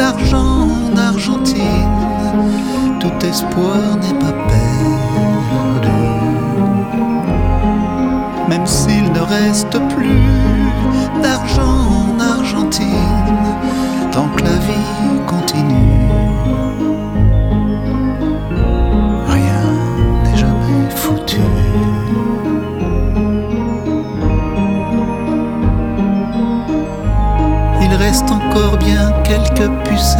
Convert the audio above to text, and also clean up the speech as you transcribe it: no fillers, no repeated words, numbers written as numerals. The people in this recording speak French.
d'argent en Argentine, tout espoir n'est pas perdu. Même s'il ne reste plus d'argent en Argentine, tant que la vie continue, rien n'est jamais foutu. Il reste encore bien quelques puces